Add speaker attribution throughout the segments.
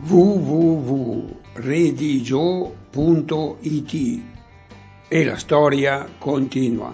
Speaker 1: www.redigio.it e la storia continua.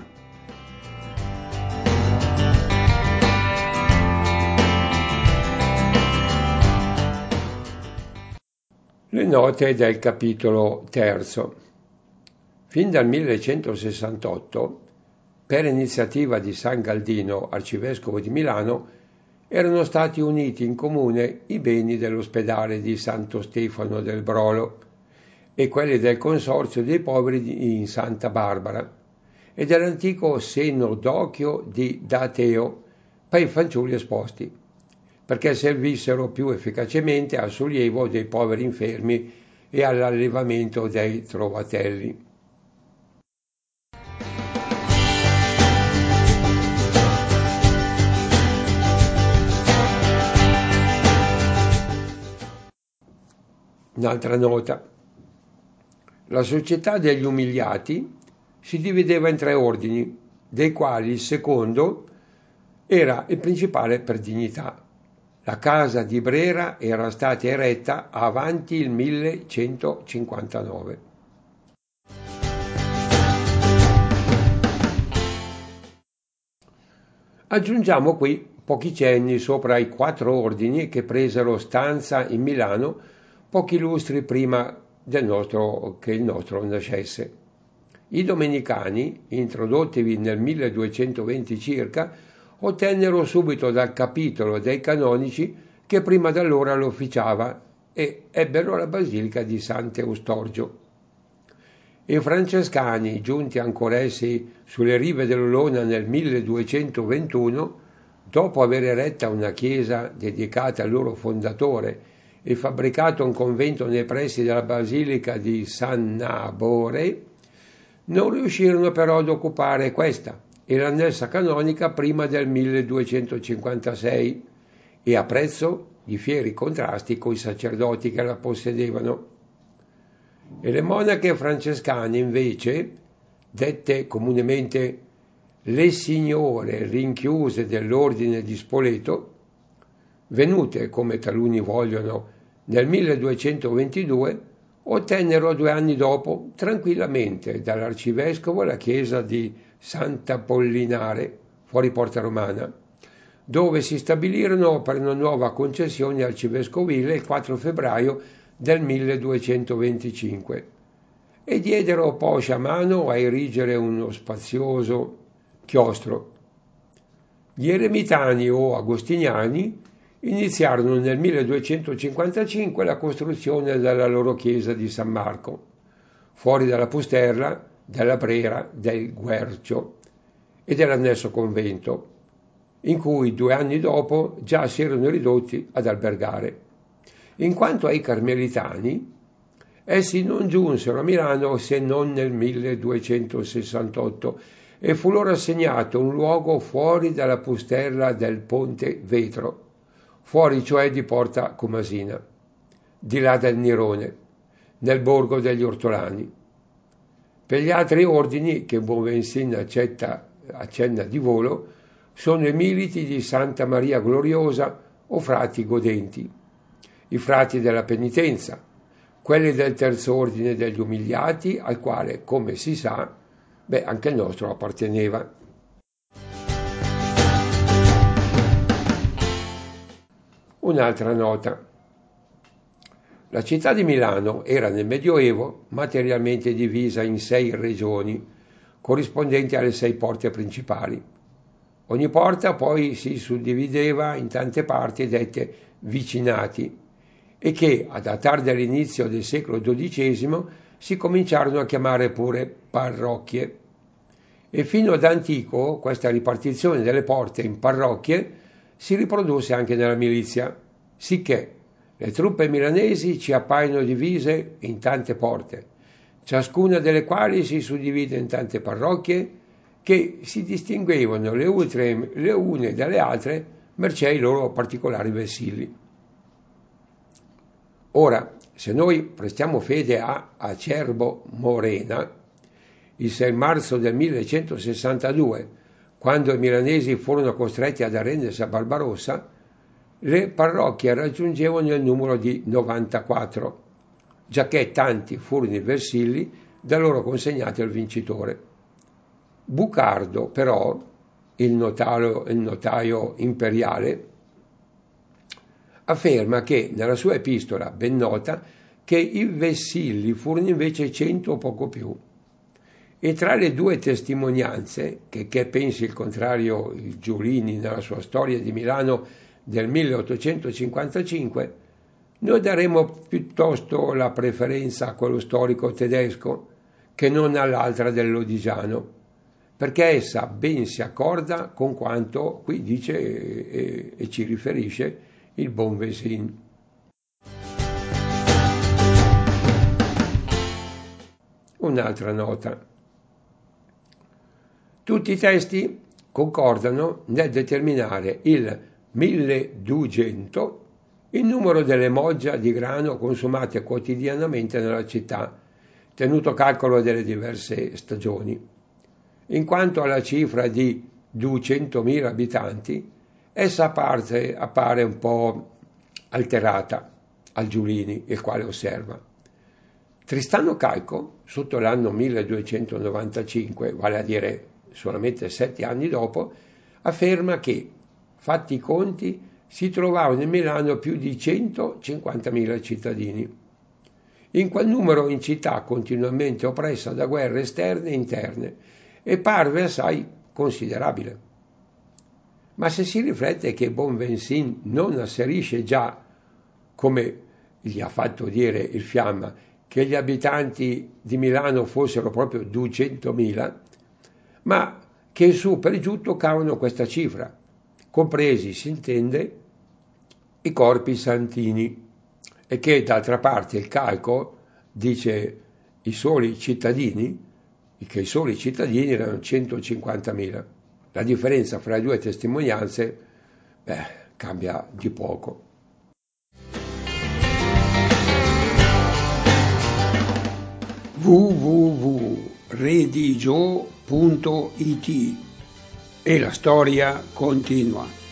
Speaker 1: Le note del capitolo terzo. Fin dal 1168, per iniziativa di San Galdino, arcivescovo di Milano, erano stati uniti in comune i beni dell'ospedale di Santo Stefano del Brolo e quelli del Consorzio dei Poveri in Santa Barbara e dell'antico Senodochio di Dateo per i fanciulli esposti, perché servissero più efficacemente al sollievo dei poveri infermi e all'allevamento dei trovatelli. Un'altra nota. La società degli umiliati si divideva in tre ordini, dei quali il secondo era il principale per dignità. La casa di Brera era stata eretta avanti il 1159. Aggiungiamo qui pochi cenni sopra i quattro ordini che presero stanza in Milano pochi lustri prima che il nostro nascesse. I domenicani, introdottivi nel 1220 circa, ottennero subito dal capitolo dei canonici che prima d'allora lo officiava e ebbero la basilica di Sant'Eustorgio. I francescani, giunti anch'essi sulle rive dell'Olona nel 1221, dopo aver eretta una chiesa dedicata al loro fondatore e fabbricato un convento nei pressi della basilica di San Nabore, non riuscirono però ad occupare questa e l'annessa canonica prima del 1256 e a prezzo di fieri contrasti coi sacerdoti che la possedevano. E le monache francescane invece, dette comunemente le signore rinchiuse dell'ordine di Spoleto, venute, come taluni vogliono, nel 1222, ottennero 2 anni dopo tranquillamente dall'arcivescovo la chiesa di Sant'Apollinare, fuori Porta Romana, dove si stabilirono per una nuova concessione arcivescovile il 4 febbraio del 1225 e diedero poscia mano a erigere uno spazioso chiostro. Gli eremitani o agostiniani iniziarono nel 1255 la costruzione della loro chiesa di San Marco, fuori dalla Pusterla, della Brera, del Guercio e dell'annesso convento, in cui 2 anni dopo già si erano ridotti ad albergare. In quanto ai carmelitani, essi non giunsero a Milano se non nel 1268 e fu loro assegnato un luogo fuori dalla Pusterla del Ponte Vetro, fuori cioè di Porta Comasina, di là del Nirone, nel borgo degli Ortolani. Per gli altri ordini, che Bovensin accenna di volo, sono i militi di Santa Maria Gloriosa o frati godenti, i frati della penitenza, quelli del terzo ordine degli umiliati, al quale, come si sa, anche il nostro apparteneva. Un'altra nota. La città di Milano era nel Medioevo materialmente divisa in 6 regioni, corrispondenti alle 6 porte principali. Ogni porta poi si suddivideva in tante parti dette vicinati e che, a datare dall'inizio del secolo XII, si cominciarono a chiamare pure parrocchie. E fino ad antico questa ripartizione delle porte in parrocchie si riprodusse anche nella milizia, sicché le truppe milanesi ci appaiono divise in tante porte, ciascuna delle quali si suddivide in tante parrocchie che si distinguevano le une dalle altre mercé i loro particolari vessilli. Ora, se noi prestiamo fede a Acerbo Morena, il 6 marzo del 1162, quando i milanesi furono costretti ad arrendersi a Barbarossa, le parrocchie raggiungevano il numero di 94, giacché tanti furono i versilli da loro consegnati al vincitore. Bucardo, però, il notaio imperiale, afferma che, nella sua epistola ben nota, che i vessilli furono invece 100 o poco più. E tra le due testimonianze, che pensi il contrario il Giulini nella sua storia di Milano del 1855, noi daremo piuttosto la preferenza a quello storico tedesco che non all'altra dell'Odigiano, perché essa ben si accorda con quanto qui dice e ci riferisce il Bonvesin. Un'altra nota. Tutti i testi concordano nel determinare il 1200 il numero delle moggia di grano consumate quotidianamente nella città, tenuto calcolo delle diverse stagioni. In quanto alla cifra di 200.000 abitanti, essa appare un po' alterata al Giulini, il quale osserva. Tristano Calco, sotto l'anno 1295, vale a dire solamente 7 anni dopo, afferma che, fatti i conti, si trovavano in Milano più di 150.000 cittadini. In quel numero in città continuamente oppressa da guerre esterne e interne, e parve assai considerabile. Ma se si riflette che Bonvesin non asserisce già, come gli ha fatto dire il Fiamma, che gli abitanti di Milano fossero proprio 200.000, ma che su per giù toccavano questa cifra, compresi, si intende, i corpi santini, e che d'altra parte il calco dice i soli cittadini, che i soli cittadini erano 150.000. La differenza fra le due testimonianze cambia di poco. www.redigio.it e la storia continua.